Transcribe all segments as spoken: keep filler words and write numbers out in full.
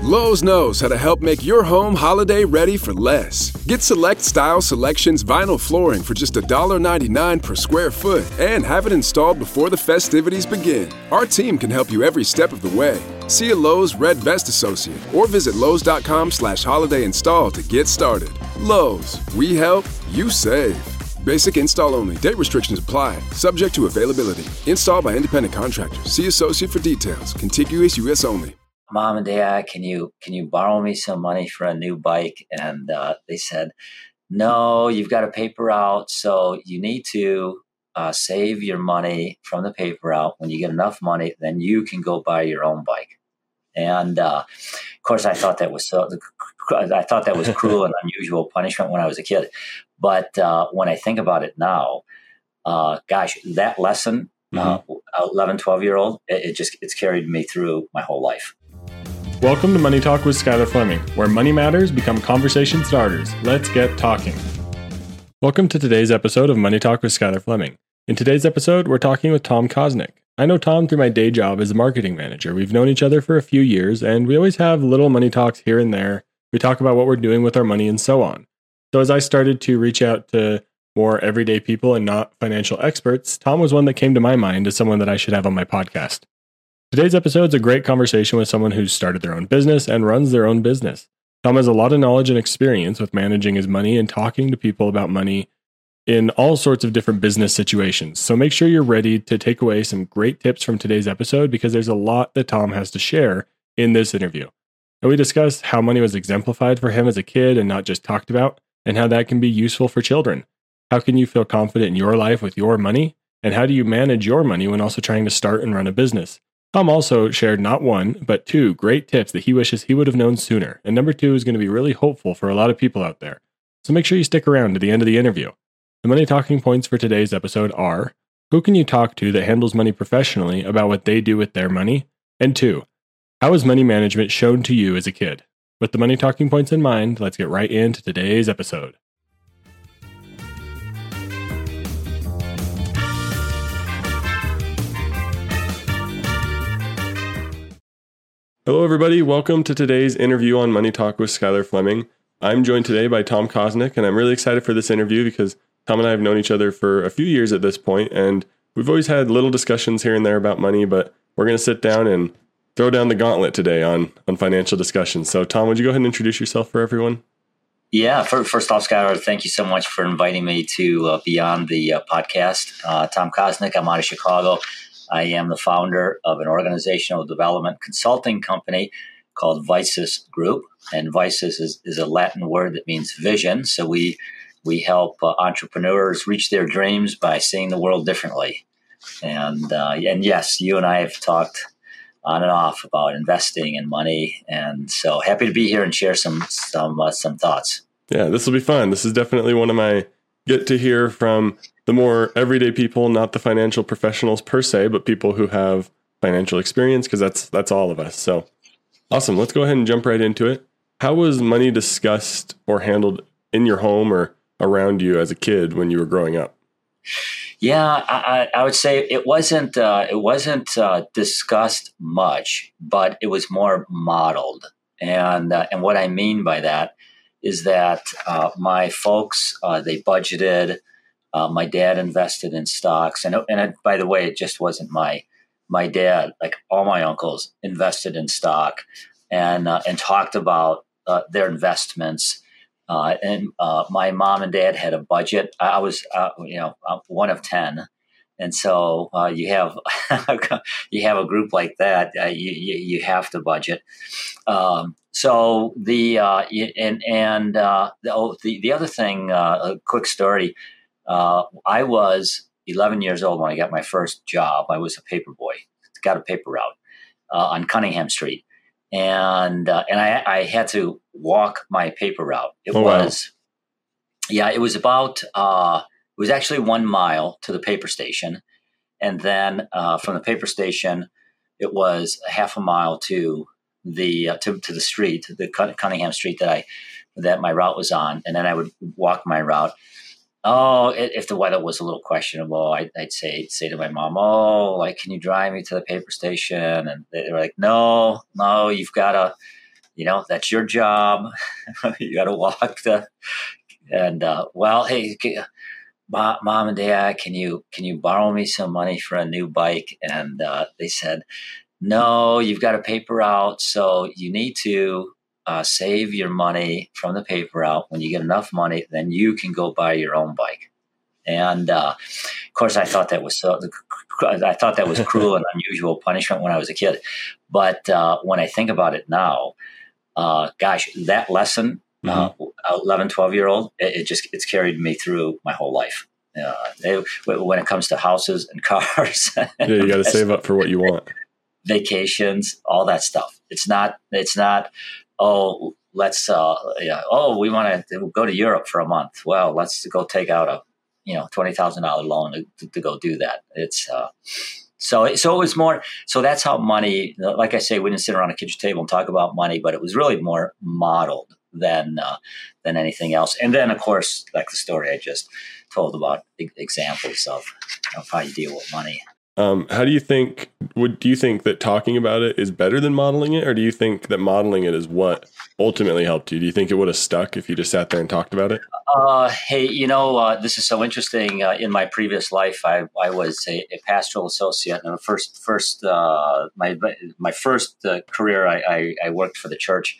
Lowe's knows how to help make your home holiday ready for less. Get Select Style Selections vinyl flooring for just one ninety-nine per square foot and have it installed before the festivities begin. Our team can help you every step of the way. See a Lowe's Red Vest associate or visit Lowe's.com slash holiday install to get started. Lowe's, we help, you save. Basic install only. Date restrictions apply. Subject to availability. Installed by independent contractors. See associate for details. Contiguous U S only. Mom and Dad, can you can you borrow me some money for a new bike? And uh, they said, no, you've got a paper route, so you need to uh, save your money from the paper route. When you get enough money, then you can go buy your own bike. And uh, of course, I thought that was so. I thought that was cruel and unusual punishment when I was a kid. But uh, when I think about it now, uh, gosh, that lesson, mm-hmm. uh, eleven, twelve year old, it, it just it's carried me through my whole life. Welcome to Money Talk with Skylar Fleming, where money matters become conversation starters. Let's get talking. Welcome to today's episode of Money Talk with Skylar Fleming. In today's episode, we're talking with Tom Kosnick. I know Tom through my day job as a marketing manager. We've known each other for a few years, and we always have little money talks here and there. We talk about what we're doing with our money and so on. So as I started to reach out to more everyday people and not financial experts, Tom was one that came to my mind as someone that I should have on my podcast. Today's episode is a great conversation with someone who's started their own business and runs their own business. Tom has a lot of knowledge and experience with managing his money and talking to people about money in all sorts of different business situations. So make sure you're ready to take away some great tips from today's episode because there's a lot that Tom has to share in this interview. And we discuss how money was exemplified for him as a kid and not just talked about, and how that can be useful for children. How can you feel confident in your life with your money? And how do you manage your money when also trying to start and run a business? Tom also shared not one, but two great tips that he wishes he would have known sooner. And number two is going to be really hopeful for a lot of people out there. So make sure you stick around to the end of the interview. The money talking points for today's episode are, who can you talk to that handles money professionally about what they do with their money? And two, how is money management shown to you as a kid? With the money talking points in mind, let's get right into today's episode. Hello, everybody. Welcome to today's interview on Money Talk with Skylar Fleming. I'm joined today by Tom Kosnick, and I'm really excited for this interview because Tom and I have known each other for a few years at this point, and we've always had little discussions here and there about money, but we're going to sit down and throw down the gauntlet today on, on financial discussions. So, Tom, would you go ahead and introduce yourself for everyone? Yeah. First off, Skylar, thank you so much for inviting me to uh, be on the uh, podcast. Uh, Tom Kosnick, I'm out of Chicago. I am the founder of an organizational development consulting company called Vices Group. And Vices is, is a Latin word that means vision. So we we help uh, entrepreneurs reach their dreams by seeing the world differently. And uh, and yes, you and I have talked on and off about investing and money. And so happy to be here and share some some uh, some thoughts. Yeah, this will be fun. This is definitely one of my get to hear from the more everyday people, not the financial professionals per se, but people who have financial experience, because that's that's all of us. So awesome. Let's go ahead and jump right into it. How was money discussed or handled in your home or around you as a kid when you were growing up? Yeah, I, I would say it wasn't uh, it wasn't uh, discussed much, but it was more modeled. And uh, and what I mean by that is that uh, my folks, uh, they budgeted. Uh, my dad invested in stocks, and and it, by the way, it just wasn't my my dad. Like all my uncles invested in stock, and uh, and talked about uh, their investments. Uh, and uh, my mom and dad had a budget. I was, uh, you know, one of ten, and so uh, you have you have a group like that. Uh, you, you you have to budget. Um, so the uh, and and uh, the, oh, the the other thing, uh, a quick story. Uh, I was eleven years old when I got my first job. I was a paper boy. Got a paper route uh, on Cunningham Street. And uh, and I, I had to walk my paper route. It oh, was, wow. yeah, it was about, uh, it was actually one mile to the paper station. And then uh, from the paper station, it was a half a mile to the uh, to, to the street, the Cunningham Street that I that my route was on. And then I would walk my route. Oh, if the weather was a little questionable, I'd, I'd say say to my mom, "Oh, like, can you drive me to the paper station?" And they were like, "No, no, you've got to, you know, that's your job. You got to walk the, and, uh, well, hey, mom, mom and dad, can you, can you borrow me some money for a new bike? And, uh, they said, no, you've got a paper out. So you need to, uh, save your money from the paper out. When you get enough money, then you can go buy your own bike. And, uh, of course I thought that was so, I thought that was cruel and unusual punishment when I was a kid. But, uh, when I think about it now, uh, gosh, that lesson, mm-hmm. uh, eleven, twelve year old, it, it just, it's carried me through my whole life. Uh, it, when it comes to houses and cars. Yeah. You got to save up for what you want. Vacations, all that stuff. It's not, it's not, oh, let's, uh, yeah, oh, we want to go to Europe for a month. Well, let's go take out a, you know, twenty thousand dollars loan to, to go do that. It's, uh, so, so it was more, so that's how money, like I say, we didn't sit around a kitchen table and talk about money, but it was really more modeled than, uh, than anything else. And then of course, like the story I just told about examples of, of how you deal with money. Um, how do you think, would, do you think that talking about it is better than modeling it? Or do you think that modeling it is what ultimately helped you? Do you think it would have stuck if you just sat there and talked about it? Uh, hey, you know, uh, this is so interesting. Uh, in my previous life, I, I was a, a pastoral associate. And the first, first, uh, my, my first uh, career, I, I, I worked for the church.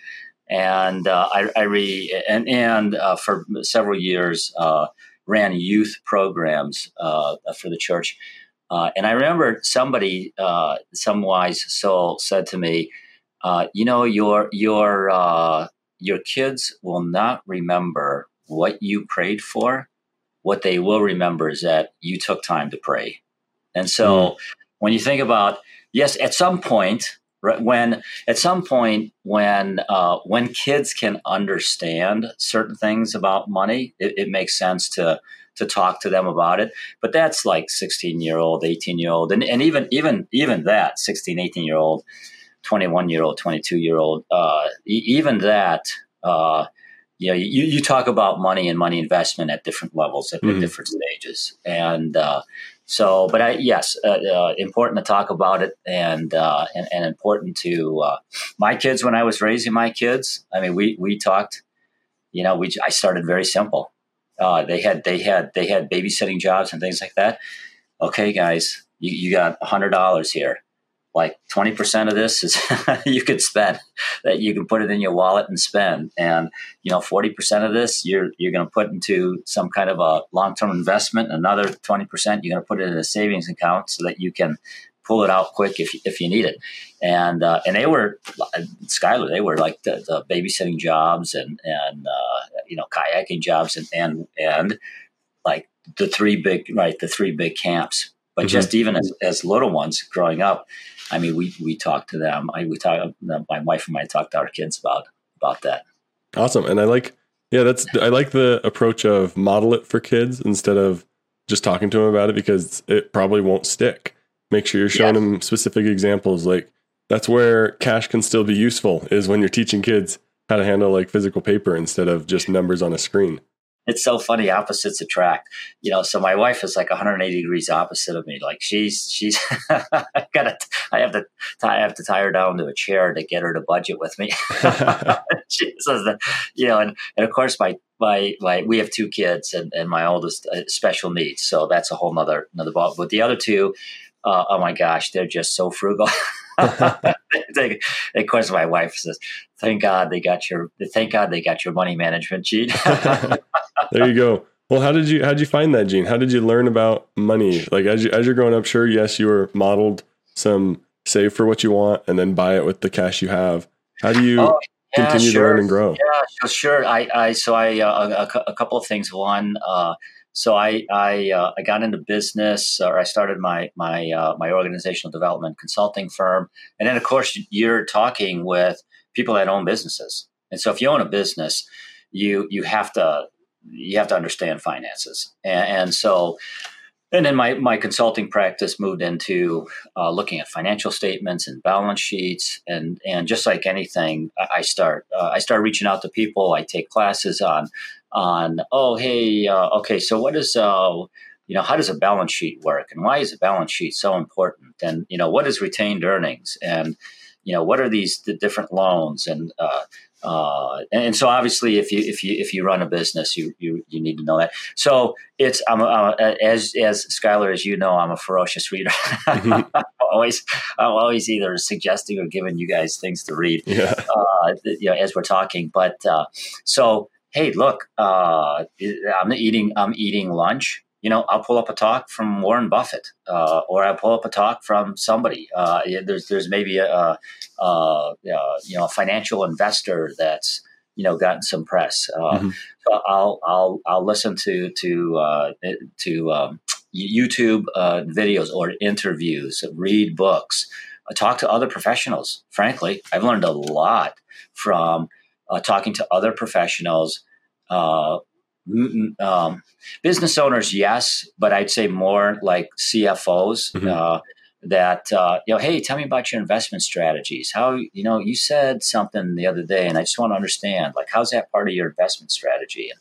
And uh, I, I re, and, and uh, for several years, uh, ran youth programs uh, for the church. Uh, and I remember somebody, uh, some wise soul said to me, uh, you know, your your uh, your kids will not remember what you prayed for. What they will remember is that you took time to pray. And so mm. when you think about, yes, at some point, right, when at some point when uh, when kids can understand certain things about money, it, it makes sense to to talk to them about it. But that's like sixteen year old, eighteen year old. And, and even, even, even that sixteen, eighteen year old, twenty-one year old, twenty-two year old, uh, even that, uh, you know, you, you talk about money and money investment at different levels, at, mm-hmm. at different stages. And, uh, so, but I, yes, uh, uh, important to talk about it and, uh, and, and important to, uh, my kids, when I was raising my kids, I mean, we, we talked, you know, we, I started very simple. Uh, they had they had they had babysitting jobs and things like that. Okay, guys, you, you got a hundred dollars here. Like twenty percent of this is you could spend. That you can put it in your wallet and spend. And you know, forty percent of this you're you're going to put into some kind of a long term investment. Another twenty percent you're going to put it in a savings account so that you can pull it out quick if if you need it. And uh, and they were Skylar. They were like the, the babysitting jobs and and uh, you know kayaking jobs and and and like the three big right the three big camps. But mm-hmm. just even as, as little ones growing up, I mean, we we talked to them. I we talk. My wife and I talked to our kids about about that. Awesome, and I like yeah, that's I like the approach of model it for kids instead of just talking to them about it because it probably won't stick. Make sure you're showing yes. them specific examples. Like that's where cash can still be useful is when you're teaching kids how to handle like physical paper instead of just numbers on a screen. It's so funny. Opposites attract, you know, so my wife is like one hundred eighty degrees opposite of me. Like she's, she's, I gotta, I have to, I have to tie her down to a chair to get her to budget with me. She says that, you know, and, and of course my, my, my, we have two kids and, and my oldest uh, special needs. So that's a whole nother, another ball. But the other two, uh, oh my gosh, they're just so frugal. they, of course, my wife says, "Thank God they got your. Thank God they got your money management, Gene." There you go. Well, how did you how did you find that, Gene? How did you learn about money? Like as you as you're growing up, sure, yes, you were modeled some save for what you want and then buy it with the cash you have. How do you oh, yeah, continue sure. to learn and grow? Yeah, so sure. I, I so I uh, a, a couple of things. One. Uh, So I I, uh, I got into business, or I started my my uh, my organizational development consulting firm, and then of course you're talking with people that own businesses, and so if you own a business, you you have to you have to understand finances, and, and so and then my my consulting practice moved into uh, looking at financial statements and balance sheets, and and just like anything, I start uh, I start reaching out to people. I take classes on. on, oh, hey, uh, okay, so what is, uh, you know, how does a balance sheet work and why is a balance sheet so important? And, you know, what is retained earnings? And, you know, what are these the different loans and uh, uh, and, and so obviously if you if you if you run a business, you you you need to know that. So it's I'm uh, as as Skylar, as you know, I'm a ferocious reader. Mm-hmm. I'm always I'm always either suggesting or giving you guys things to read, yeah. uh, you know, as we're talking. But uh, so hey, look, uh, I'm eating I'm eating lunch. You know, I'll pull up a talk from Warren Buffett, uh, or I'll pull up a talk from somebody. Uh, there's there's maybe a, a, a you know a financial investor that's you know gotten some press. Uh, mm-hmm. So I'll I'll I'll listen to to uh, to um, YouTube uh, videos or interviews, read books, uh, talk to other professionals. Frankly, I've learned a lot from uh, talking to other professionals. Uh, Um, business owners, yes, but I'd say more like C F Os mm-hmm. uh, that, uh, you know, hey, tell me about your investment strategies. How, you know, you said something the other day and I just want to understand, like, how's that part of your investment strategy? And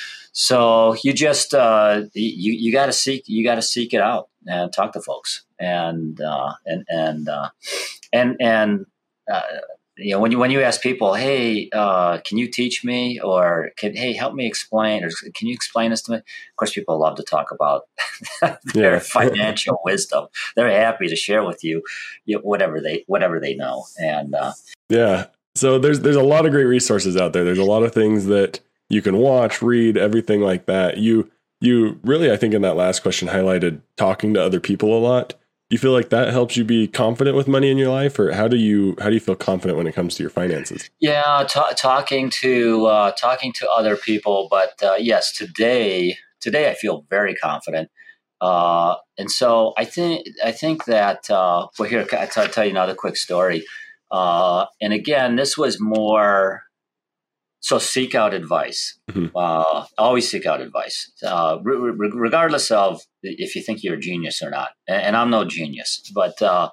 so you just, uh, you, you got to seek, you got to seek it out and talk to folks and, uh, and, and, uh, and, and, uh, you know, when you when you ask people, hey, uh, can you teach me, or can hey help me explain, or can you explain this to me? Of course, people love to talk about their yeah. financial wisdom. They're happy to share with you, you know, whatever they whatever they know. And uh, yeah, so there's there's a lot of great resources out there. There's a lot of things that you can watch, read, everything like that. You you really, I think, in that last question, highlighted talking to other people a lot. Do you feel like that helps you be confident with money in your life, or how do you how do you feel confident when it comes to your finances? Yeah, t- talking to uh, talking to other people, but uh, yes, today today I feel very confident, uh, and so I think I think that uh, well, here I'll tell you another quick story, uh, and again, this was more. So seek out advice. Mm-hmm. Uh, always seek out advice, uh, re- re- regardless of if you think you're a genius or not. And, and I'm no genius, but uh,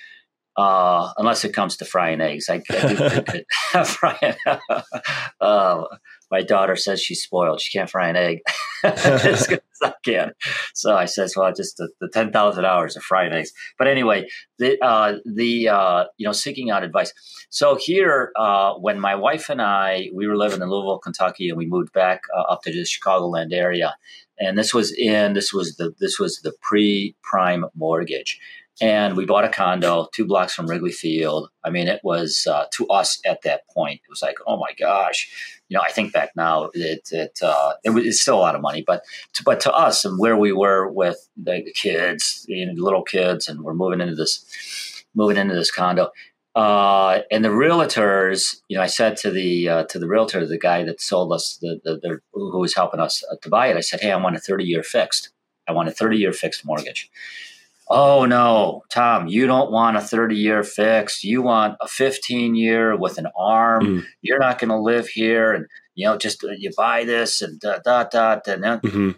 uh, unless it comes to frying eggs, I, I do think that frying. uh, my daughter says she's spoiled; she can't fry an egg as good as I can. So I says, "Well, just the, the ten thousand hours of frying eggs." But anyway, the uh, the uh, you know seeking out advice. So here, uh, when my wife and I, we were living in Louisville, Kentucky, and we moved back uh, up to the Chicagoland area, and this was in this was the this was the pre-prime mortgage, and we bought a condo two blocks from Wrigley Field. I mean, it was uh, to us at that point, it was like, oh my gosh, you know. I think back now, it it uh, it was it's still a lot of money, but to, but to us and where we were with the kids, you know, little kids, and we're moving into this moving into this condo. Uh, and the realtors, you know, I said to the uh, to the realtor, the guy that sold us, the, the, the who was helping us to buy it, I said, "Hey, I want a thirty-year fixed. I want a thirty-year fixed mortgage." Oh no, Tom, you don't want a thirty-year fixed. You want a fifteen-year with an arm. Mm. You're not going to live here, and you know, just uh, you buy this and dot dot dot. And then mm-hmm.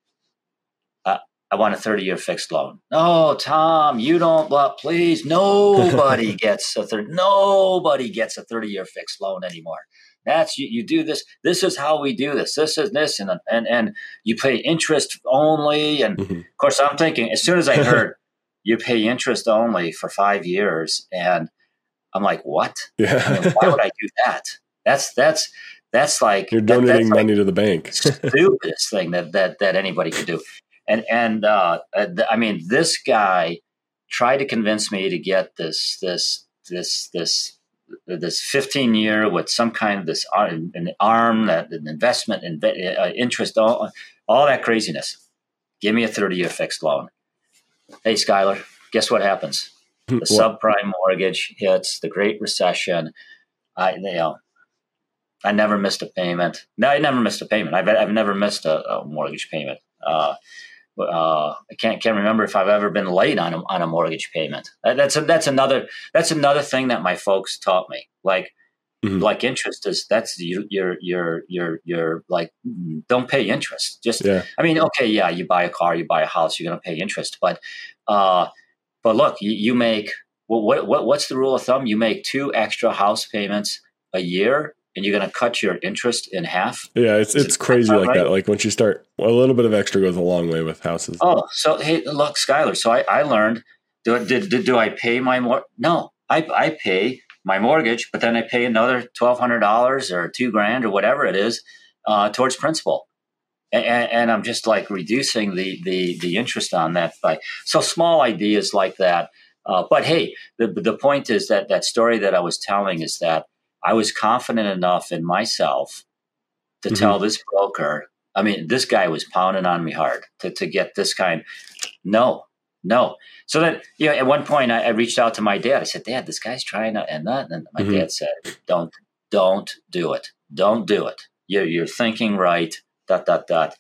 uh, I want a thirty-year fixed loan. No, Tom, you don't. Well, please, nobody gets a thirty. Nobody gets a thirty-year fixed loan anymore. That's you, you do this. This is how we do this. This is this, and and and you pay interest only. And mm-hmm. of course, I'm thinking as soon as I heard you pay interest only for five years, and I'm like, what? Yeah. I mean, why would I do that? That's that's that's like you're donating that, money like to the bank. Stupidest thing that that that anybody could do. And and uh, I mean, this guy tried to convince me to get this this this this this fifteen year with some kind of this an arm, an investment, uh, interest, all, all that craziness. Give me a thirty year fixed loan. Hey, Skylar, guess what happens? The what? Subprime mortgage hits, the Great Recession. I, you know, I never missed a payment. No, I never missed a payment. I've I've never missed a, a mortgage payment. Uh, uh, I can't can't remember if I've ever been late on a, on a mortgage payment. That's a, that's another that's another thing that my folks taught me. Like mm-hmm. like interest is that's you, you're you're you're you're like don't pay interest. Just yeah. I mean, okay, yeah, you buy a car, you buy a house, you're going to pay interest, but uh, but look, you, you make well, what what what's the rule of thumb? You make two extra house payments a year, and you're going to cut your interest in half. Yeah, it's it's crazy like right? that. Like once you start, well, a little bit of extra goes a long way with houses. Oh, so hey, look, Skylar. So I, I learned. Do, did, did do I pay my more? No, I, I pay my mortgage, but then I pay another twelve hundred dollars or two grand or whatever it is uh, towards principal. And, and I'm just like reducing the, the, the interest on that by so small ideas like that. Uh, but hey, the the point is that that story that I was telling is that I was confident enough in myself to mm-hmm. tell this broker. I mean, this guy was pounding on me hard to, to get this kind. No, no. So that, you know, at one point I, I reached out to my dad. I said, Dad, this guy's trying to, and that, and my mm-hmm. dad said, don't, don't do it. Don't do it. You're, you're thinking right. Dot, dot, dot.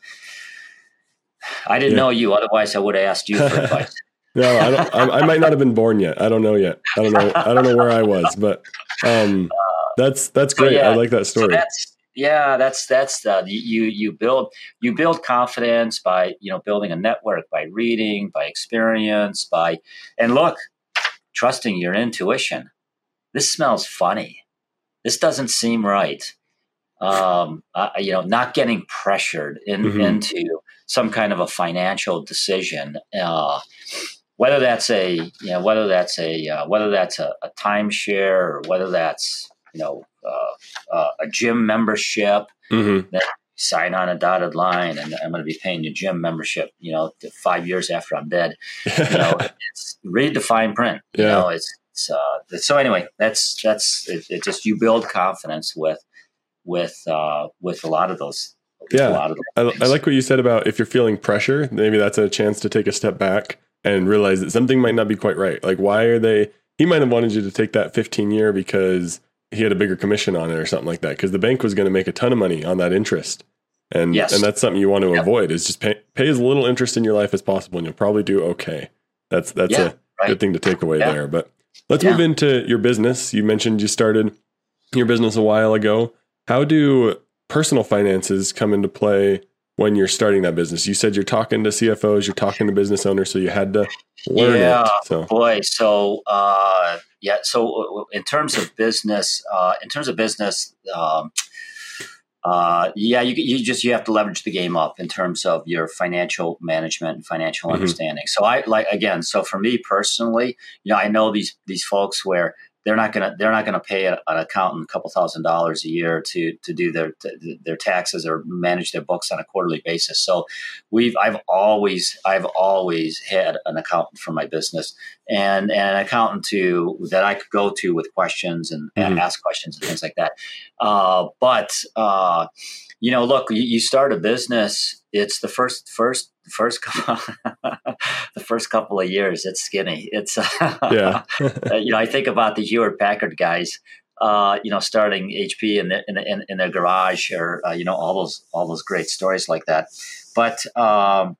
I didn't yeah. know you. Otherwise I would have asked you for advice. No, I don't, I, I might not have been born yet. I don't know yet. I don't know. I don't know where I was, but um, that's, that's great. So yeah, I like that story. So that's, Yeah, that's that's uh, you you build you build confidence by you know building a network, by reading, by experience, by and look, trusting your intuition. This smells funny. This doesn't seem right. Um, uh, you know, not getting pressured in, mm-hmm. into some kind of a financial decision. Uh, whether that's a you know whether that's a uh, whether that's a, a timeshare or whether that's you know, uh, uh, a gym membership, mm-hmm. then sign on a dotted line and I'm going to be paying your gym membership, you know, five years after I'm dead. You know, it's read the fine print, you yeah. know, it's, it's, uh, so anyway, that's, that's, it, it just, you build confidence with, with, uh, with a lot of those. Yeah. A lot of those I, I like what you said about if you're feeling pressure, maybe that's a chance to take a step back and realize that something might not be quite right. Like, why are they, he might've wanted you to take that fifteen year because he had a bigger commission on it or something like that, because the bank was going to make a ton of money on that interest. And yes. and that's something you want to yep. avoid is just pay, pay as little interest in your life as possible and you'll probably do okay. That's that's yeah, a right. good thing to take away yeah. there. But let's yeah. move into your business. You mentioned you started your business a while ago. How do personal finances come into play when you're starting that business? You said you're talking to C F Os, you're talking to business owners, so you had to learn yeah, it. So. boy. So, uh, yeah. So in terms of business, uh, in terms of business, um, uh, yeah, you, you just, you have to leverage the game up in terms of your financial management and financial mm-hmm. understanding. So I like, again, so for me personally, you know, I know these, these folks where they're not going to, they're not going to pay a, an accountant a couple thousand dollars a year to, to do their, to, their taxes or manage their books on a quarterly basis. So we've, I've always, I've always had an accountant for my business and, and an accountant to, that I could go to with questions and, mm-hmm. and ask questions and things like that. Uh, but, uh, you know, look, you, you start a business, it's the first, first, first couple, the first couple of years, it's skinny. It's, yeah. you know, I think about the Hewlett Packard guys, uh, you know, starting H P in their, in, in, in their garage or, uh, you know, all those, all those great stories like that. But, um,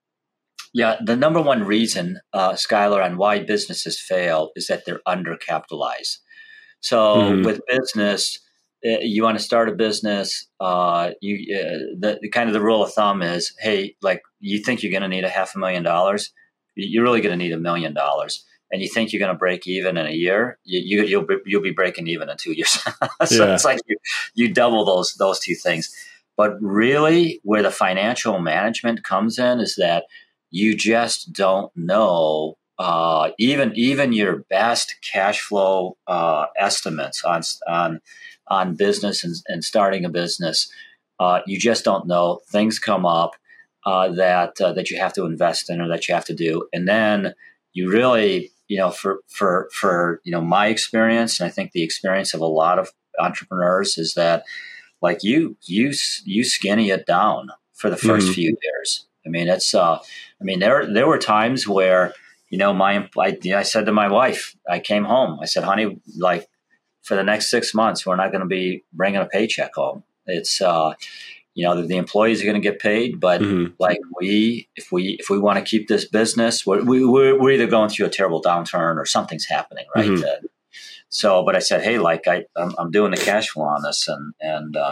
yeah, the number one reason, uh, Skylar, on why businesses fail is that they're undercapitalized. So mm-hmm. with business, you want to start a business, uh, you, uh, the, the kind of the rule of thumb is, hey, like you think you're going to need a half a million dollars, you're really going to need a million dollars. And you think you're going to break even in a year, you, you, you'll be, you'll be breaking even in two years. so yeah. it's like you, you double those, those two things. But really where the financial management comes in is that you just don't know, uh, even, even your best cash flow, uh, estimates on, on, on business and, and starting a business, uh, you just don't know. Things come up uh, that uh, that you have to invest in or that you have to do, and then you really, you know, for for for you know my experience, and I think the experience of a lot of entrepreneurs is that, like you you you skinny it down for the first mm-hmm. few years. I mean, it's uh, I mean there there were times where you know my I, I said to my wife, I came home, I said, honey, like. For the next six months, we're not going to be bringing a paycheck home. It's, uh, you know, the, the employees are going to get paid, but mm-hmm. like we, if we, if we want to keep this business, we're, we, we're, we're either going through a terrible downturn or something's happening. Right. Mm-hmm. Uh, so, but I said, hey, like I, I'm, I'm doing the cash flow on this. And, and, uh,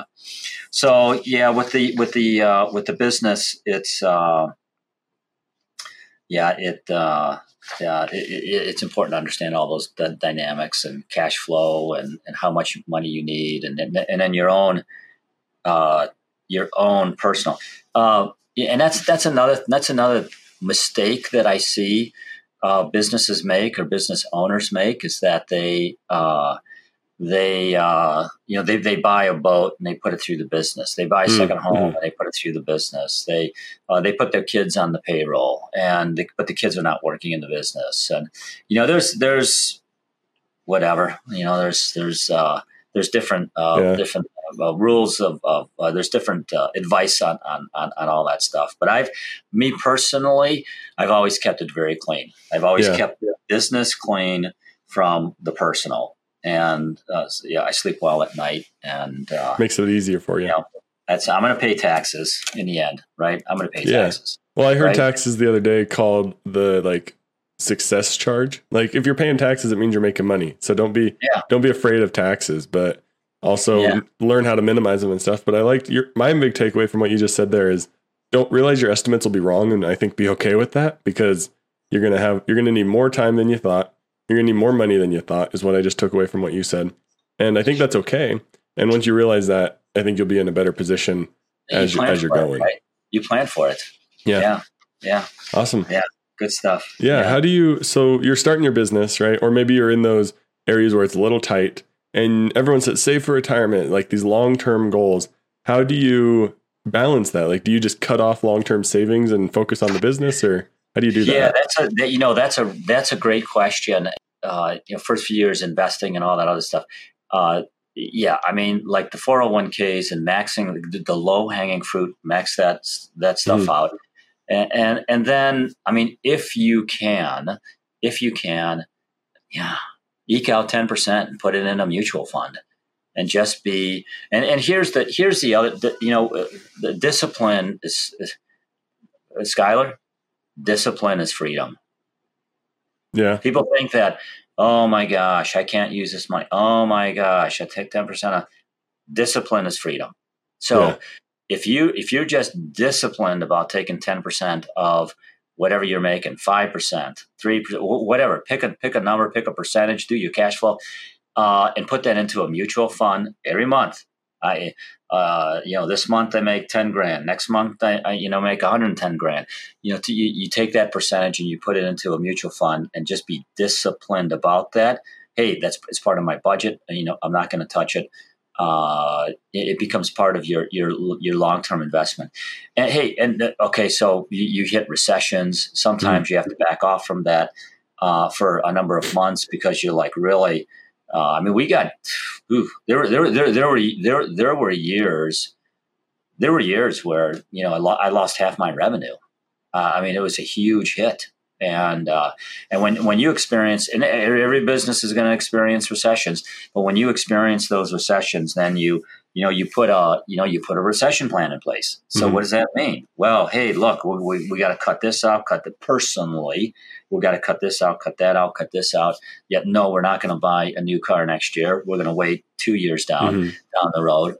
so yeah, with the, with the, uh, with the business, it's, uh, yeah, it, uh, Yeah, it, it, it's important to understand all those d- dynamics and cash flow and, and how much money you need, and and, and then your own uh, your own personal. Uh, and that's that's another that's another mistake that I see uh, businesses make or business owners make is that they uh, they uh, you know they they buy a boat and they put it through the business. They buy a second home mm-hmm. and they put it through the business. They uh, they put their kids on the payroll, and they, but the kids are not working in the business. And you know, there's there's whatever you know, there's there's uh, there's different uh, yeah. different uh, rules of, of uh, there's different uh, advice on, on on on all that stuff. But I've me personally, I've always kept it very clean. I've always yeah. kept the business clean from the personal. And uh, so, yeah, I sleep well at night, and uh, makes it easier for you. you know, that's I'm going to pay taxes in the end, right? I'm going to pay yeah. taxes. Well, I heard right? taxes the other day called the like success charge. Like if you're paying taxes, it means you're making money. So don't be yeah. don't be afraid of taxes, but also yeah. learn how to minimize them and stuff. But I liked your my big takeaway from what you just said there is don't realize your estimates will be wrong, and I think be okay with that because you're gonna have you're gonna need more time than you thought. You're going to need more money than you thought is what I just took away from what you said. And I think that's okay. And once you realize that, I think you'll be in a better position you as, you, as you're going. It, right? You plan for it. Yeah. Yeah. Yeah. Awesome. Yeah. Good stuff. Yeah. yeah. How do you, so you're starting your business, right? Or maybe you're in those areas where it's a little tight and everyone says save for retirement, like these long-term goals. How do you balance that? Like, do you just cut off long-term savings and focus on the business, or how do you do that? Yeah, that's a that, you know that's a that's a great question. Uh, you know, first few years investing and all that other stuff. Uh, yeah, I mean, like the four oh one k's and maxing the, the low hanging fruit, max that that stuff mm. out, and, and and then I mean, if you can, if you can, yeah, eke out ten percent and put it in a mutual fund. And just be, and, and here's the here's the other, the, you know, the discipline is, is uh, Skylar. Discipline is freedom. Yeah. People think that, oh my gosh, I can't use this money. Oh my gosh, I take ten percent off. Discipline is freedom. So yeah. if you if you're just disciplined about taking ten percent of whatever you're making, five percent, three percent, whatever, pick a pick a number, pick a percentage, do your cash flow. Uh, and put that into a mutual fund every month. I, uh, you know, this month I make ten grand. Next month I, I you know, make one hundred ten grand. You know, to, you, you take that percentage and you put it into a mutual fund and just be disciplined about that. Hey, that's it's part of my budget. You know, I'm not going to touch it. Uh, it. It becomes part of your your your long term investment. And hey, and uh, okay, so you, you hit recessions. Sometimes mm-hmm. you have to back off from that uh, for a number of months because you're like really. Uh, I mean, we got ooh, there were there there there were there there were years there were years where you know I, lo- I lost half my revenue. Uh, I mean, it was a huge hit, and uh, and when when you experience, and every business is going to experience recessions, but when you experience those recessions, then you you know you put a you know you put a recession plan in place. So mm-hmm. what does that mean? Well, hey, look, we we, we got to cut this out, cut the personally. We've got to cut this out, cut that out, cut this out. Yet, no, we're not going to buy a new car next year. We're going to wait two years down mm-hmm. down the road,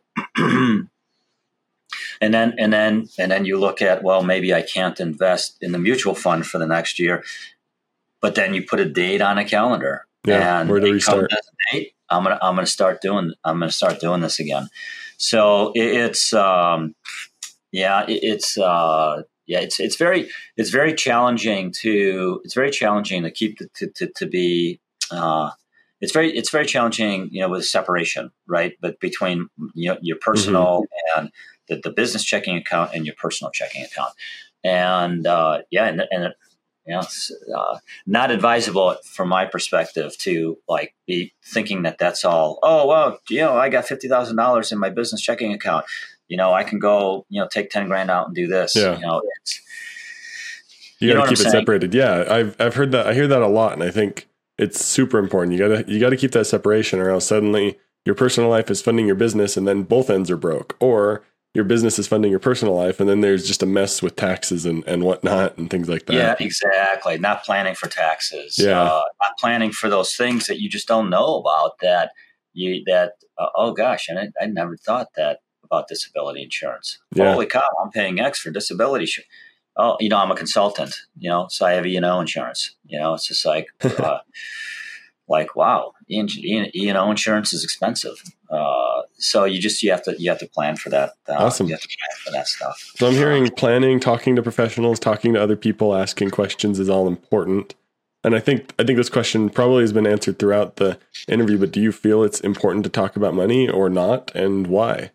and then and then and then you look at well, maybe I can't invest in the mutual fund for the next year, but then you put a date on a calendar. Yeah, and where do we start? Date, I'm gonna I'm gonna start doing I'm gonna start doing this again. So it, it's um, yeah, it, it's. Uh, Yeah, it's it's very it's very challenging to it's very challenging to keep the, to, to to be uh, it's very it's very challenging you know with separation, right? But between you know, your personal mm-hmm. and the, the business checking account and your personal checking account, and uh, yeah, and and you know, it's, uh, not advisable from my perspective to like be thinking that that's all. Oh well, you know, I got fifty thousand dollars in my business checking account. You know, I can go, you know, take ten grand out and do this. Yeah. You know, it's, you, you got to keep it saying? separated. Yeah. I've, I've heard that. I hear that a lot. And I think it's super important. You gotta, you gotta keep that separation or else suddenly your personal life is funding your business and then both ends are broke, or your business is funding your personal life. And then there's just a mess with taxes and, and whatnot and things like that. Yeah, exactly. Not planning for taxes. Yeah. Uh, not planning for those things that you just don't know about that you, that, uh, oh gosh, and I, I never thought that. About disability insurance. Yeah. Holy cow, I'm paying X for disability insurance. Oh, you know, I'm a consultant, you know, so I have E and O insurance. You know, it's just like, uh, like, wow, E and O insurance is expensive. Uh, so you just, you have to, you have to plan for that. Uh, awesome. You have to plan for that stuff. So I'm hearing planning, talking to professionals, talking to other people, asking questions is all important. And I think I think this question probably has been answered throughout the interview, but do you feel it's important to talk about money or not, and why?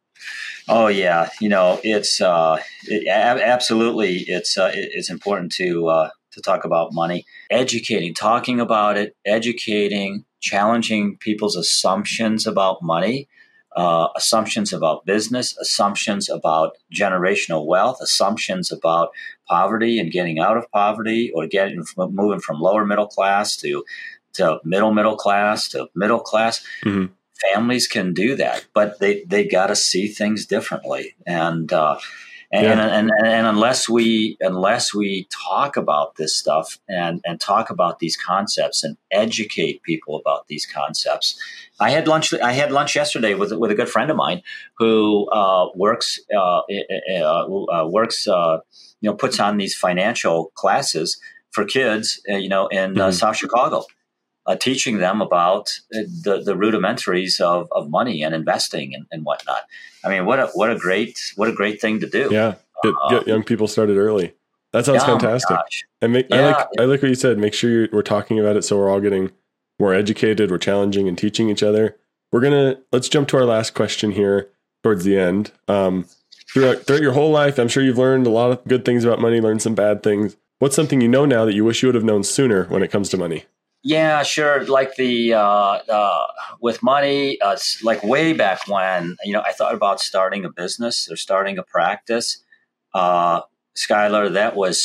Oh yeah, you know it's uh, it, absolutely it's uh, it's important to uh, to talk about money, educating, talking about it, educating, challenging people's assumptions about money, uh, assumptions about business, assumptions about generational wealth, assumptions about poverty and getting out of poverty, or getting moving from lower middle class to to middle middle class to middle class. Mm-hmm. Families can do that, but they they got to see things differently, and uh, and, yeah. and and and unless we unless we talk about this stuff and and talk about these concepts and educate people about these concepts. I had lunch. I had lunch yesterday with with a good friend of mine who uh, works uh, uh, works uh, you know puts on these financial classes for kids uh, you know in uh, mm-hmm. South Chicago. Uh, teaching them about the, the rudimentaries of, of money and investing and, and whatnot. I mean, what a what a great what a great thing to do. Yeah, get, uh, get young people started early. That sounds oh fantastic. And make, yeah. I like I like what you said. Make sure you're, we're talking about it so we're all getting more educated. We're challenging and teaching each other. We're gonna let's jump to our last question here towards the end. Um, throughout throughout your whole life, I'm sure you've learned a lot of good things about money. Learned some bad things. What's something you know now that you wish you would have known sooner when it comes to money? Yeah, sure. Like the uh, uh, with money, uh, like way back when, you know, I thought about starting a business or starting a practice. Uh, Skylar, that was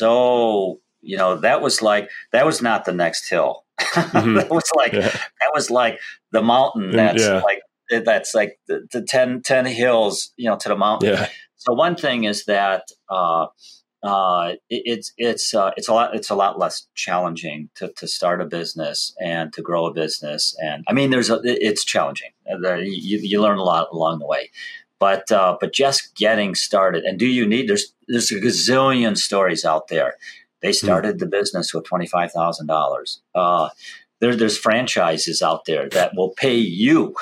so, you know, that was like that was not the next hill. Mm-hmm. That was like yeah. that was like the mountain. That's yeah. like that's like the, the ten, ten hills, you know, to the mountain. Yeah. So one thing is that. Uh, Uh, it, it's it's uh, it's a lot it's a lot less challenging to, to start a business and to grow a business, and I mean there's a, it's challenging. You, you learn a lot along the way, but uh, but just getting started. And do you need there's there's a gazillion stories out there. They started mm. the business with twenty-five thousand uh, dollars. There, there's franchises out there that will pay you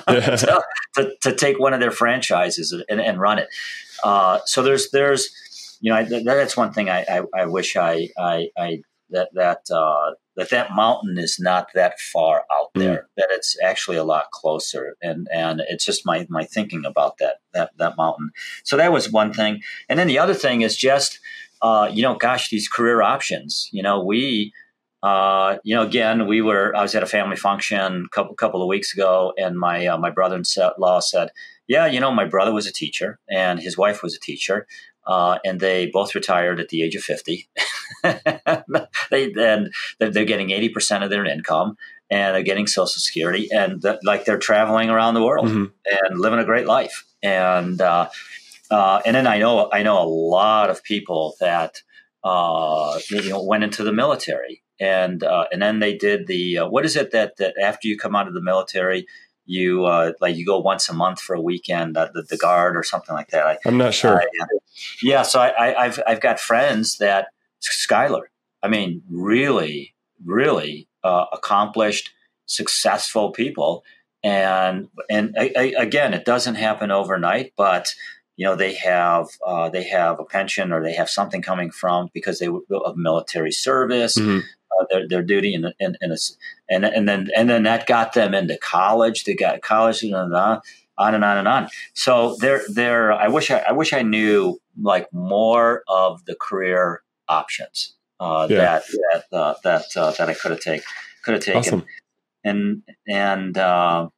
to, to, to take one of their franchises and, and run it. Uh, so there's there's You know, I, that's one thing I, I, I wish I, I, I that that uh, that that mountain is not that far out there. Mm. That it's actually a lot closer, and, and it's just my, my thinking about that that that mountain. So that was one thing, and then the other thing is just uh, you know, gosh, these career options. You know, we uh, you know again we were I was at a family function a couple couple of weeks ago, and my uh, my brother-in-law said, yeah, you know, my brother was a teacher, and his wife was a teacher. Uh, and they both retired at the age of fifty. they and they're getting eighty percent of their income, and they're getting Social Security, and the, like they're traveling around the world mm-hmm. and living a great life. And uh, uh, and then I know I know a lot of people that uh, you know went into the military, and uh, and then they did the uh, what is it that that after you come out of the military. You uh, like you go once a month for a weekend, uh, the, the guard or something like that. I, I'm not sure. I, yeah, so I, I, I've I've got friends that Skylar. I mean, really, really uh, accomplished, successful people, and and I, I, again, it doesn't happen overnight, but you know they have uh, they have a pension or they have something coming from because they of military service. Mm-hmm. Uh, their their duty and and and, and and then and then that got them into college. They got college and on, on and on and on. So they're they're. I wish I, I wish I knew like more of the career options uh, yeah. that that uh, that uh, that I could have take could have taken. Awesome. And and uh,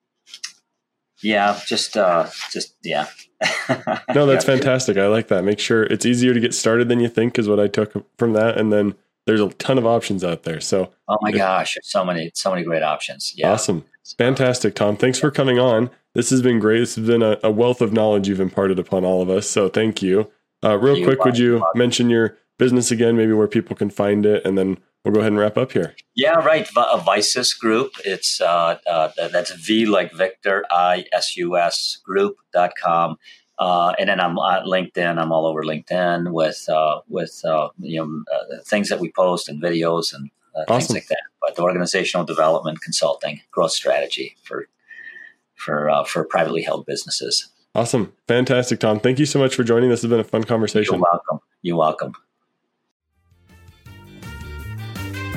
yeah, just uh, just yeah. No, that's yeah. fantastic. I like that. Make sure it's easier to get started than you think is what I took from that, and then. There's a ton of options out there. So, oh my if, gosh, so many, so many great options. Yeah. Awesome. Fantastic, Tom. Thanks for coming on. This has been great. This has been a, a wealth of knowledge you've imparted upon all of us. So thank you. Uh, real you quick, would you welcome. mention your business again, maybe where people can find it, and then we'll go ahead and wrap up here. Yeah, right. A Visus Group. It's uh, uh, that's V like Victor, I S U S group dot com. Uh, and then I'm on LinkedIn. I'm all over LinkedIn with uh, with uh, you know uh, things that we post and videos and uh, awesome. things like that. But the organizational development, consulting, growth strategy for for uh, for privately held businesses. Awesome, fantastic, Tom. Thank you so much for joining. This has been a fun conversation. You're welcome. You're welcome.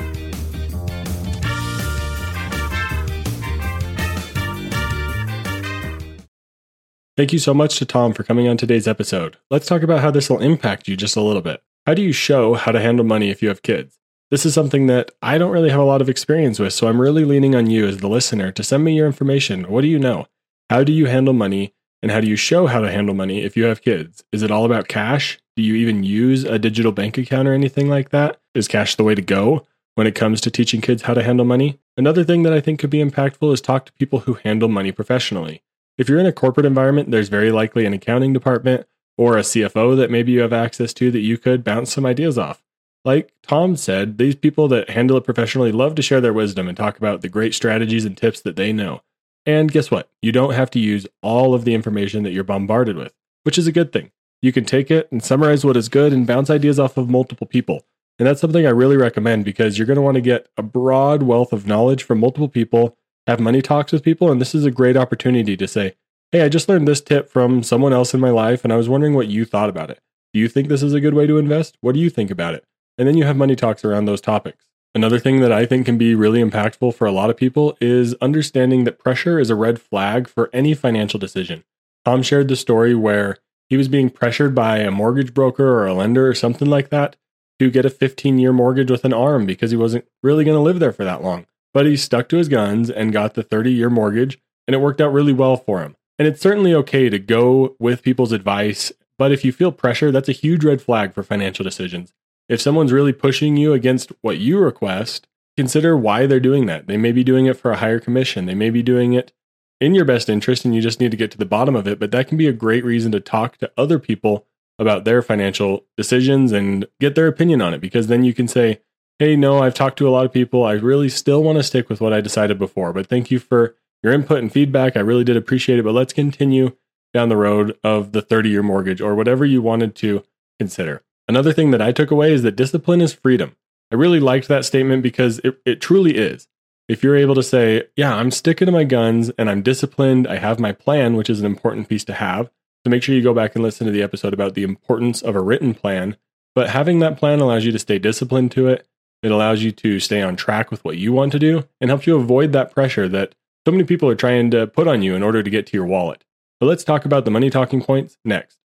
Thank you so much to Tom for coming on today's episode. Let's talk about how this will impact you just a little bit. How do you show how to handle money if you have kids? This is something that I don't really have a lot of experience with, so I'm really leaning on you as the listener to send me your information. What do you know? How do you handle money, and how do you show how to handle money if you have kids? Is it all about cash? Do you even use a digital bank account or anything like that? Is cash the way to go when it comes to teaching kids how to handle money? Another thing that I think could be impactful is talk to people who handle money professionally. If you're in a corporate environment, there's very likely an accounting department or a C F O that maybe you have access to that you could bounce some ideas off. Like Tom said, these people that handle it professionally love to share their wisdom and talk about the great strategies and tips that they know. And guess what? You don't have to use all of the information that you're bombarded with, which is a good thing. You can take it and summarize what is good and bounce ideas off of multiple people. And that's something I really recommend because you're going to want to get a broad wealth of knowledge from multiple people, have money talks with people, and this is a great opportunity to say, hey, I just learned this tip from someone else in my life, and I was wondering what you thought about it. Do you think this is a good way to invest? What do you think about it? And then you have money talks around those topics. Another thing that I think can be really impactful for a lot of people is understanding that pressure is a red flag for any financial decision. Tom shared the story where he was being pressured by a mortgage broker or a lender or something like that to get a fifteen-year mortgage with an ARM because he wasn't really going to live there for that long. But he stuck to his guns and got the thirty-year mortgage, and it worked out really well for him. And it's certainly okay to go with people's advice, but if you feel pressure, that's a huge red flag for financial decisions. If someone's really pushing you against what you request, consider why they're doing that. They may be doing it for a higher commission. They may be doing it in your best interest, and you just need to get to the bottom of it. But that can be a great reason to talk to other people about their financial decisions and get their opinion on it, because then you can say, hey, no, I've talked to a lot of people. I really still want to stick with what I decided before, but thank you for your input and feedback. I really did appreciate it, but let's continue down the road of the thirty-year mortgage or whatever you wanted to consider. Another thing that I took away is that discipline is freedom. I really liked that statement because it, it truly is. If you're able to say, yeah, I'm sticking to my guns and I'm disciplined, I have my plan, which is an important piece to have. So make sure you go back and listen to the episode about the importance of a written plan. But having that plan allows you to stay disciplined to it. It allows you to stay on track with what you want to do and helps you avoid that pressure that so many people are trying to put on you in order to get to your wallet. But let's talk about the money talking points next.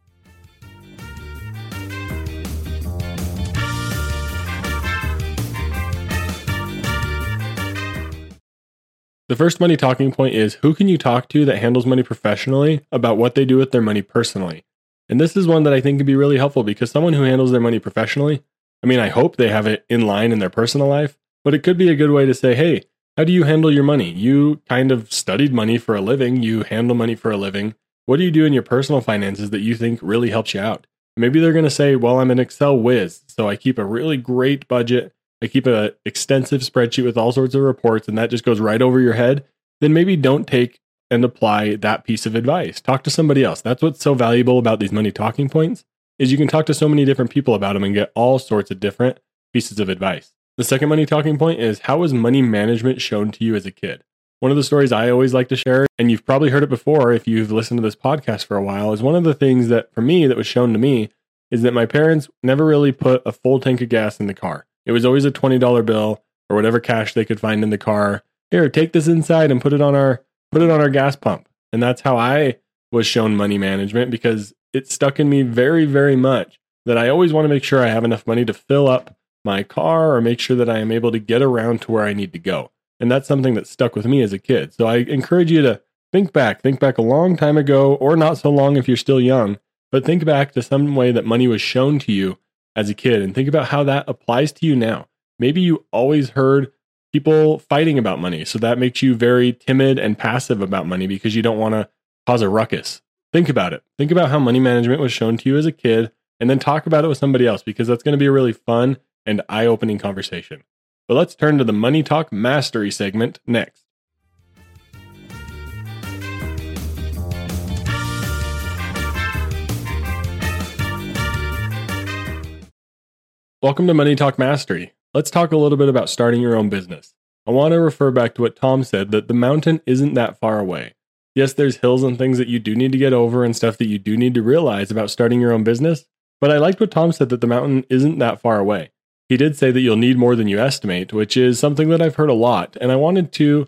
The first money talking point is, who can you talk to that handles money professionally about what they do with their money personally? And this is one that I think can be really helpful because someone who handles their money professionally, I mean, I hope they have it in line in their personal life, but it could be a good way to say, hey, how do you handle your money? You kind of studied money for a living. You handle money for a living. What do you do in your personal finances that you think really helps you out? Maybe they're going to say, well, I'm an Excel whiz, so I keep a really great budget. I keep an extensive spreadsheet with all sorts of reports, and that just goes right over your head. Then maybe don't take and apply that piece of advice. Talk to somebody else. That's what's so valuable about these money talking points, is you can talk to so many different people about them and get all sorts of different pieces of advice. The second money talking point is, how was money management shown to you as a kid? One of the stories I always like to share, and you've probably heard it before if you've listened to this podcast for a while, is one of the things that for me that was shown to me is that my parents never really put a full tank of gas in the car. It was always a twenty dollar bill or whatever cash they could find in the car. Here, take this inside and put it on our put it on our gas pump. And that's how I was shown money management, because it stuck in me very, very much that I always want to make sure I have enough money to fill up my car or make sure that I am able to get around to where I need to go. And that's something that stuck with me as a kid. So I encourage you to think back, think back a long time ago, or not so long if you're still young, but think back to some way that money was shown to you as a kid and think about how that applies to you now. Maybe you always heard people fighting about money, so that makes you very timid and passive about money because you don't want to cause a ruckus. Think about it. Think about how money management was shown to you as a kid, and then talk about it with somebody else, because that's going to be a really fun and eye-opening conversation. But let's turn to the Money Talk Mastery segment next. Welcome to Money Talk Mastery. Let's talk a little bit about starting your own business. I want to refer back to what Tom said, that the mountain isn't that far away. Yes, there's hills and things that you do need to get over and stuff that you do need to realize about starting your own business, but I liked what Tom said, that the mountain isn't that far away. He did say that you'll need more than you estimate, which is something that I've heard a lot, and I wanted to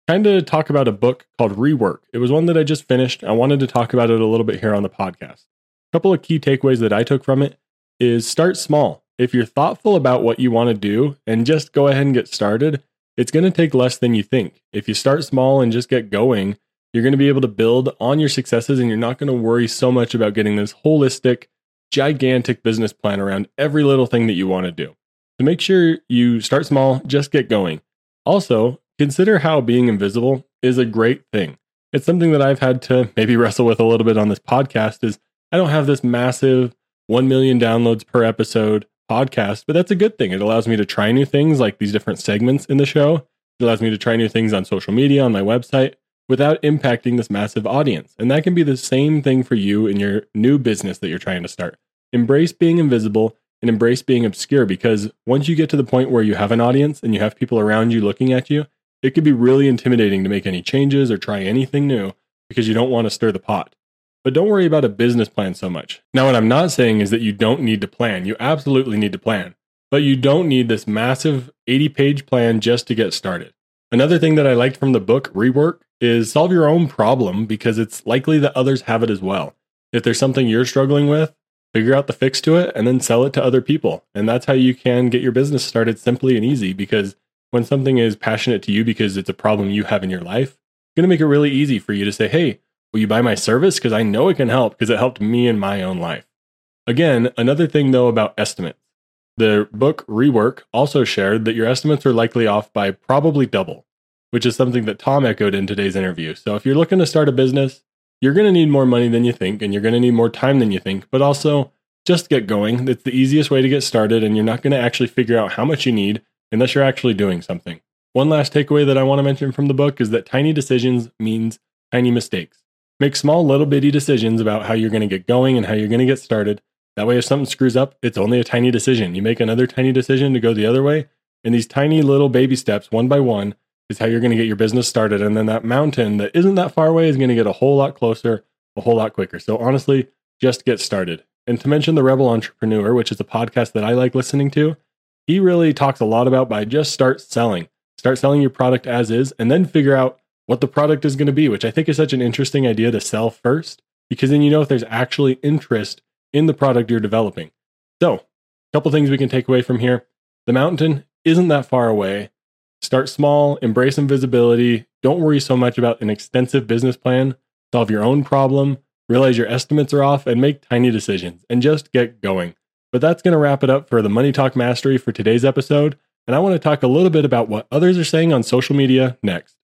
kind of talk about a book called Rework. It was one that I just finished. I wanted to talk about it a little bit here on the podcast. A couple of key takeaways that I took from it is start small. If you're thoughtful about what you want to do and just go ahead and get started, it's going to take less than you think. If you start small and just get going, you're going to be able to build on your successes and you're not going to worry so much about getting this holistic, gigantic business plan around every little thing that you want to do. So make sure you start small, just get going. Also, consider how being invisible is a great thing. It's something that I've had to maybe wrestle with a little bit on this podcast is I don't have this massive one million downloads per episode podcast, but that's a good thing. It allows me to try new things like these different segments in the show. It allows me to try new things on social media, on my website, without impacting this massive audience. And that can be the same thing for you in your new business that you're trying to start. Embrace being invisible and embrace being obscure, because once you get to the point where you have an audience and you have people around you looking at you, it can be really intimidating to make any changes or try anything new because you don't want to stir the pot. But don't worry about a business plan so much. Now, what I'm not saying is that you don't need to plan. You absolutely need to plan, but you don't need this massive eighty page plan just to get started. Another thing that I liked from the book, Rework, is solve your own problem because it's likely that others have it as well. If there's something you're struggling with, figure out the fix to it and then sell it to other people. And that's how you can get your business started simply and easy, because when something is passionate to you because it's a problem you have in your life, it's going to make it really easy for you to say, hey, will you buy my service? Because I know it can help because it helped me in my own life. Again, another thing though about estimates. The book Rework also shared that your estimates are likely off by probably double, which is something that Tom echoed in today's interview. So if you're looking to start a business, you're going to need more money than you think, and you're going to need more time than you think, but also just get going. It's the easiest way to get started, and you're not going to actually figure out how much you need unless you're actually doing something. One last takeaway that I want to mention from the book is that tiny decisions means tiny mistakes. Make small little bitty decisions about how you're going to get going and how you're going to get started. That way, if something screws up, it's only a tiny decision. You make another tiny decision to go the other way, and these tiny little baby steps, one by one, is how you're going to get your business started. And then that mountain that isn't that far away is going to get a whole lot closer, a whole lot quicker. So honestly, just get started. And to mention the Rebel Entrepreneur, which is a podcast that I like listening to, he really talks a lot about by just start selling. Start selling your product as is, and then figure out what the product is going to be, which I think is such an interesting idea to sell first, because then you know if there's actually interest in the product you're developing. So, a couple things we can take away from here. The mountain isn't that far away. Start small, embrace invisibility. Don't worry so much about an extensive business plan. Solve your own problem, realize your estimates are off, and make tiny decisions, and just get going. But that's going to wrap it up for the Money Talk Mastery for today's episode. And I want to talk a little bit about what others are saying on social media next.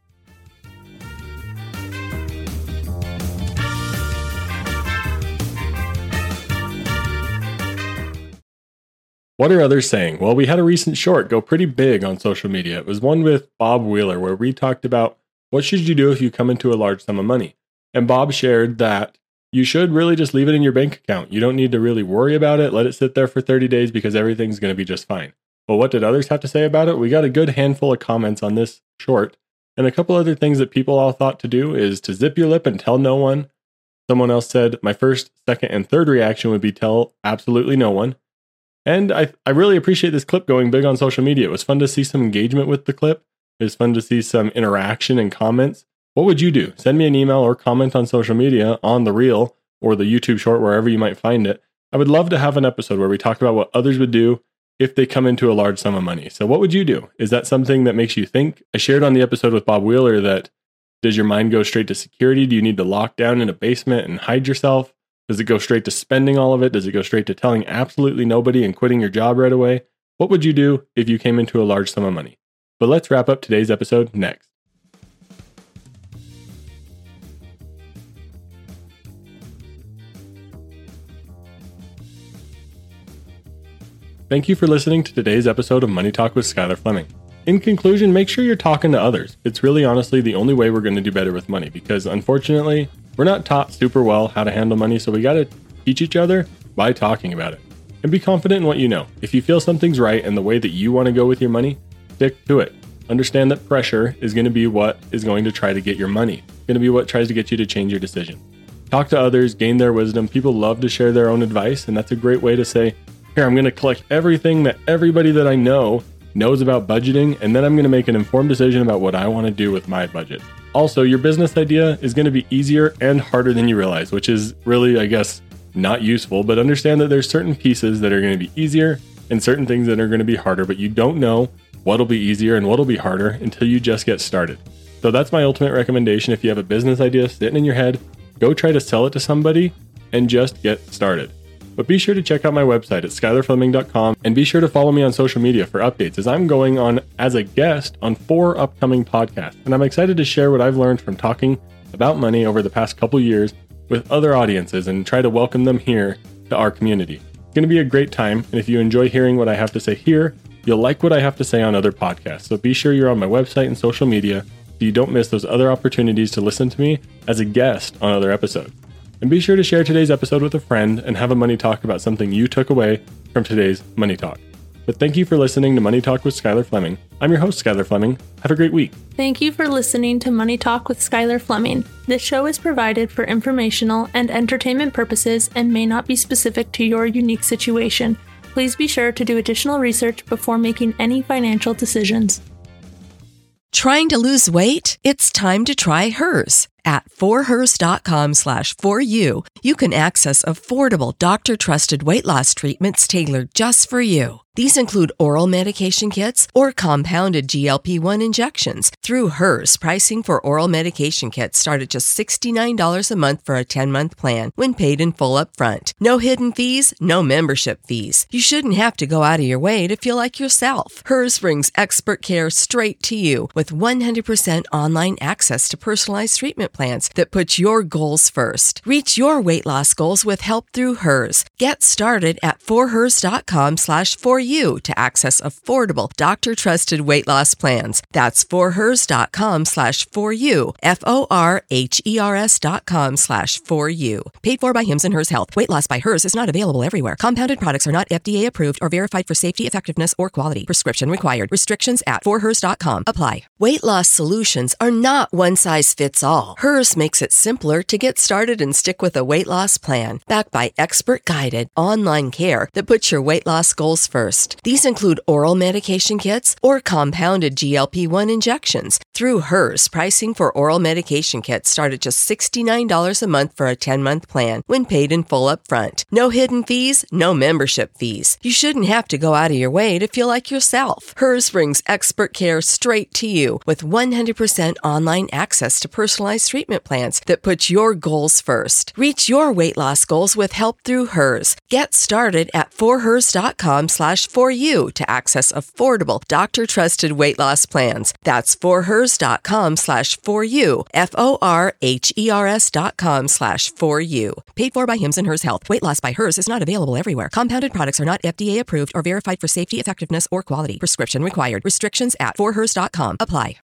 What are others saying? Well, we had a recent short go pretty big on social media. It was one with Bob Wheeler where we talked about what should you do if you come into a large sum of money. And Bob shared that you should really just leave it in your bank account. You don't need to really worry about it. Let it sit there for thirty days because everything's going to be just fine. Well, what did others have to say about it? We got a good handful of comments on this short. And a couple other things that people all thought to do is to zip your lip and tell no one. Someone else said, my first, second, and third reaction would be tell absolutely no one. And I, I really appreciate this clip going big on social media. It was fun to see some engagement with the clip. It was fun to see some interaction and comments. What would you do? Send me an email or comment on social media on the Reel or the YouTube short, wherever you might find it. I would love to have an episode where we talk about what others would do if they come into a large sum of money. So what would you do? Is that something that makes you think? I shared on the episode with Bob Wheeler that does your mind go straight to security? Do you need to lock down in a basement and hide yourself? Does it go straight to spending all of it? Does it go straight to telling absolutely nobody and quitting your job right away? What would you do if you came into a large sum of money? But let's wrap up today's episode next. Thank you for listening to today's episode of Money Talk with Skylar Fleming. In conclusion, make sure you're talking to others. It's really honestly the only way we're going to do better with money, because unfortunately, we're not taught super well how to handle money, so we got to teach each other by talking about it. And be confident in what you know. If you feel something's right and the way that you want to go with your money, stick to it. Understand that pressure is going to be what is going to try to get your money. It's going to be what tries to get you to change your decision. Talk to others, gain their wisdom. People love to share their own advice, and that's a great way to say, here, I'm going to collect everything that everybody that I know knows about budgeting, and then I'm going to make an informed decision about what I want to do with my budget. Also, your business idea is going to be easier and harder than you realize, which is really, I guess, not useful, but understand that there's certain pieces that are going to be easier and certain things that are going to be harder, but you don't know what'll be easier and what'll be harder until you just get started. So that's my ultimate recommendation. If you have a business idea sitting in your head, go try to sell it to somebody and just get started. But be sure to check out my website at skylar fleming dot com and be sure to follow me on social media for updates, as I'm going on as a guest on four upcoming podcasts. And I'm excited to share what I've learned from talking about money over the past couple years with other audiences and try to welcome them here to our community. It's going to be a great time. And if you enjoy hearing what I have to say here, you'll like what I have to say on other podcasts. So be sure you're on my website and social media so you don't miss those other opportunities to listen to me as a guest on other episodes. And be sure to share today's episode with a friend and have a money talk about something you took away from today's Money Talk. But thank you for listening to Money Talk with Skylar Fleming. I'm your host, Skylar Fleming. Have a great week. Thank you for listening to Money Talk with Skylar Fleming. This show is provided for informational and entertainment purposes and may not be specific to your unique situation. Please be sure to do additional research before making any financial decisions. Trying to lose weight? It's time to try Hers. At forhers.com slash for you, you can access affordable, doctor-trusted weight loss treatments tailored just for you. These include oral medication kits or compounded G L P one injections. Through Hers, pricing for oral medication kits start at just sixty-nine dollars a month for a ten-month plan when paid in full upfront. No hidden fees, no membership fees. You shouldn't have to go out of your way to feel like yourself. Hers brings expert care straight to you with one hundred percent online access to personalized treatment plans that put your goals first. Reach your weight loss goals with help through Hers. Get started at forhers.com slash for you to access affordable, doctor-trusted weight loss plans. That's forhers.com slash for you, F-O-R-H-E-R-S dot com slash for you. Paid for by Hims and Hers Health. Weight loss by Hers is not available everywhere. Compounded products are not F D A approved or verified for safety, effectiveness, or quality. Prescription required. Restrictions at forhers dot com apply. Weight loss solutions are not one size fits all. Hers makes it simpler to get started and stick with a weight loss plan, backed by expert-guided online care that puts your weight loss goals first. These include oral medication kits or compounded G L P one injections. Through Hers, pricing for oral medication kits start at just sixty-nine dollars a month for a ten-month plan when paid in full upfront. No hidden fees, no membership fees. You shouldn't have to go out of your way to feel like yourself. Hers brings expert care straight to you with one hundred percent online access to personalized treatment plans that put your goals first. Reach your weight loss goals with help through Hers. Get started at forhers.com slash for you to access affordable, doctor-trusted weight loss plans. That's forhers.com slash for you, F-O-R-H-E-R-S dot com slash for you. Paid for by Hims and Hers Health. Weight loss by Hers is not available everywhere. Compounded products are not F D A approved or verified for safety, effectiveness, or quality. Prescription required. Restrictions at forhers dot com apply.